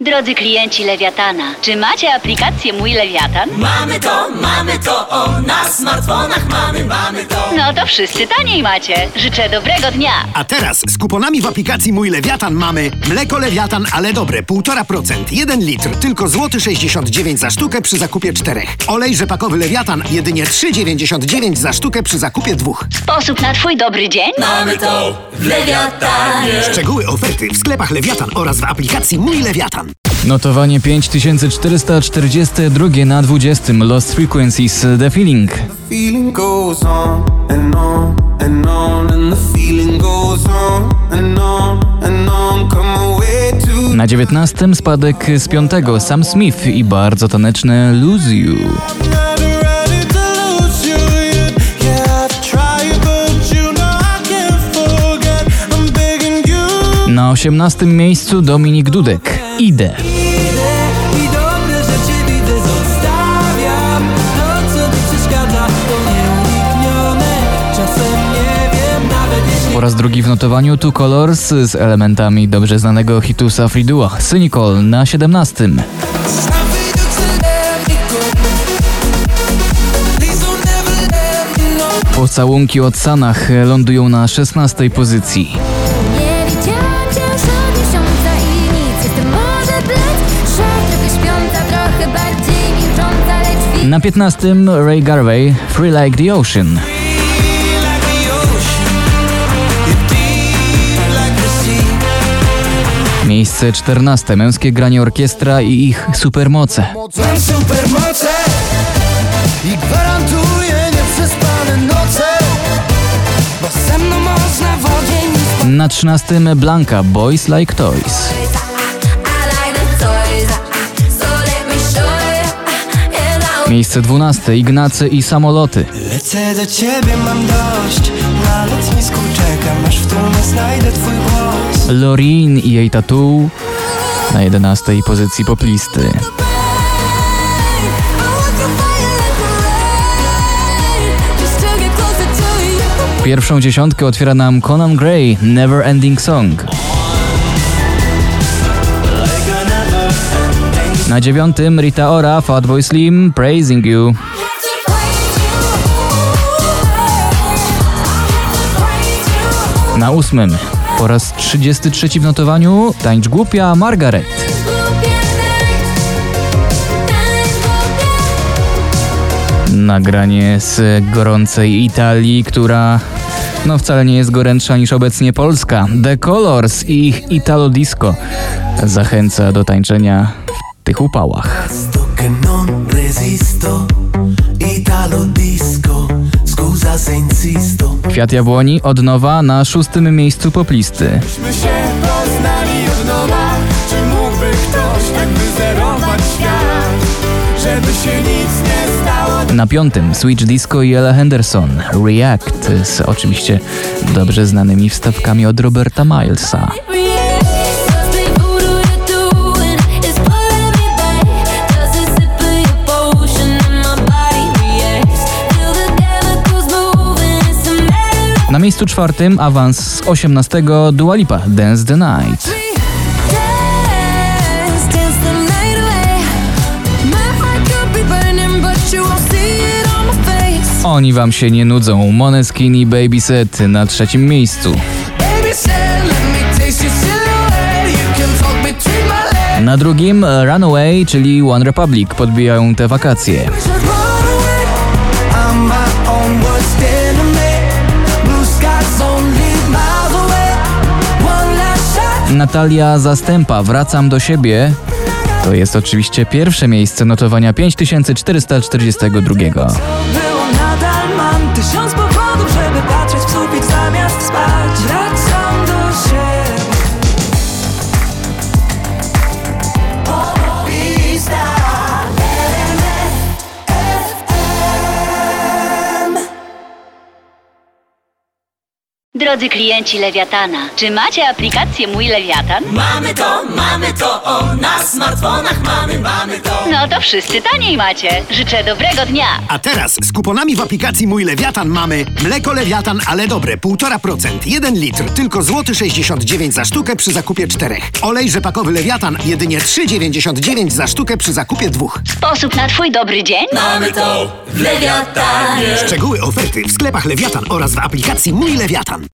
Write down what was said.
Drodzy klienci Lewiatana, czy macie aplikację Mój Lewiatan? Mamy to, na smartfonach mamy to. No to wszyscy taniej macie. Życzę dobrego dnia. A teraz z kuponami w aplikacji Mój Lewiatan mamy mleko Lewiatan, ale dobre, 1,5%, 1 litr, tylko złoty 69 za sztukę przy zakupie 4. Olej rzepakowy Lewiatan, jedynie 3,99 za sztukę przy zakupie 2. Sposób na twój dobry dzień? Mamy to w Lewiatanie. Szczegóły oferty w sklepach Lewiatan oraz w aplikacji Mój Lewiatan. Notowanie 5442 na 20. Lost Frequencies, The Feeling. Feeling goes on and on and on and the feeling goes on and on and on. Come away to Na 19. spadek z 5. Sam Smith i bardzo taneczne Lose You. Na 18. miejscu Dominik Dudek, Idę. I dobre rzeczy widzę, zostawiam. To, co mi przeszkadza, to nieuniknione. Czasem nie wiem, nawet jeśli... Po raz drugi w notowaniu Two Colors z elementami dobrze znanego hitu Safri Duo, Cynical na 17. Pocałunki od Sanach lądują na 16. pozycji. Nie widziałam cię już od miesiąca i nic. Jestem może blec, że trochę śpiąca, trochę bardziej milcząca, lecz Na 15. Ray Garvey, Free Like the Ocean. Miejsce 14. Męskie granie orkiestra i ich supermoce. Mam supermoce i gwarantuję nieprzespane noce, bo ze mną można w ogień nic. Na 13. Blanka, Boys Like Toys. Miejsce 12. Ignacy i Samoloty. Lecę do ciebie, mam dość. Na lotnisku czekam, aż w tłumie znajdę twój głos. Loreen i jej tattoo na 11. pozycji poplisty. Pierwszą dziesiątkę otwiera nam Conan Gray, Never Ending Song. Na 9. Rita Ora, Fatboy Slim, Praising You. Na 8. po raz 33 w notowaniu Tańcz głupia, Margaret. Nagranie z gorącej Italii, która wcale nie jest gorętsza niż obecnie Polska. The Colors i ich Italo Disco zachęca do tańczenia w tych upałach. Kwiat Jabłoni od nowa na 6. miejscu poplisty. Myśmy się poznali od nowa. Czy mógłby ktoś tak wyzerować świat, żeby się nic nie stało? Na 5. Switch Disco i Ella Henderson, React, z oczywiście dobrze znanymi wstawkami od Roberta Milesa. Na miejscu 4. awans z 18. Dua Lipa, Dance the Night. Oni wam się nie nudzą. Måneskin i Babyset na 3. miejscu. Na 2. Runaway, czyli One Republic podbijają te wakacje. Natalia Zastępa, Wracam do siebie. To jest oczywiście pierwsze miejsce notowania 5442. Było nadal mam 1000 powodów, żeby patrzeć w sufit zamiast spać. Wracam do siebie. drodzy klienci Lewiatana, czy macie aplikację Mój Lewiatan? Mamy to, o, na smartfonach mamy to. No to wszyscy taniej macie. Życzę dobrego dnia. A teraz z kuponami w aplikacji Mój Lewiatan mamy mleko Lewiatan, ale dobre, 1,5%, 1 litr, tylko złoty 69 za sztukę przy zakupie 4. Olej rzepakowy Lewiatan, jedynie 3,99 za sztukę przy zakupie 2. Sposób na twój dobry dzień? Mamy to w Lewiatanie. Szczegóły oferty w sklepach Lewiatan oraz w aplikacji Mój Lewiatan.